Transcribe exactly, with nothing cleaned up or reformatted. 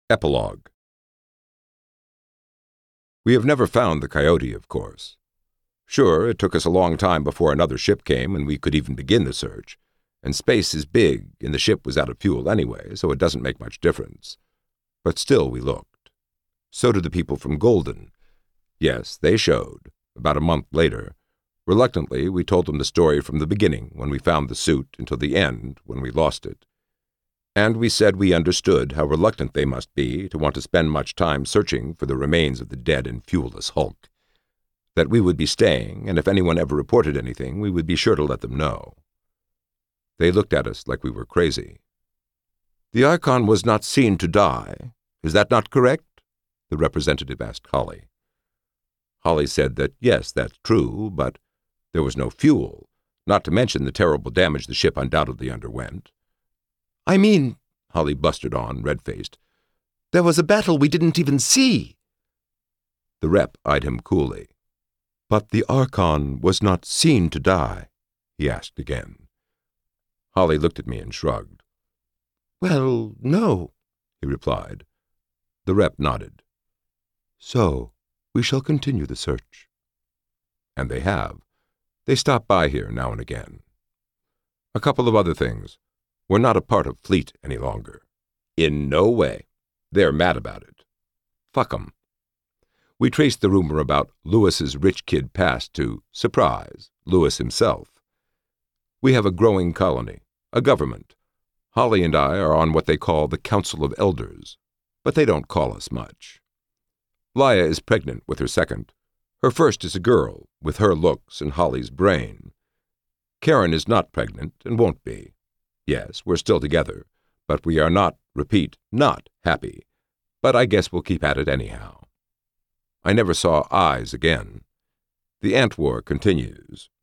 Epilogue. We have never found the Coyote, of course. Sure, it took us a long time before another ship came and we could even begin the search, and space is big and the ship was out of fuel anyway, so it doesn't make much difference. But still we looked. So did the people from Golden. Yes, they showed, about a month later. Reluctantly, we told them the story from the beginning, when we found the suit, until the end, when we lost it. And we said we understood how reluctant they must be to want to spend much time searching for the remains of the dead and fuelless hulk. That we would be staying, and if anyone ever reported anything, we would be sure to let them know. They looked at us like we were crazy. "The Archon was not seen to die. Is that not correct?" the representative asked Holly. Holly said that, yes, that's true, but there was no fuel, not to mention the terrible damage the ship undoubtedly underwent. "I mean," Holly blustered on, red-faced, "there was a battle we didn't even see." The rep eyed him coolly. "But the Archon was not seen to die?" he asked again. Holly looked at me and shrugged. "Well, no," he replied. The rep nodded. "So, we shall continue the search." And they have. They stop by here now and again. A couple of other things. We're not a part of Fleet any longer. In no way. They're mad about it. Fuck 'em. We traced the rumor about Lewis's rich kid past to, surprise, Lewis himself. We have a growing colony, a government. Holly and I are on what they call the Council of Elders, but they don't call us much. Laia is pregnant with her second. Her first is a girl, with her looks and Holly's brain. Karen is not pregnant and won't be. Yes, we're still together, but we are not, repeat, not happy. But I guess we'll keep at it anyhow. I never saw eyes again. The ant war continues.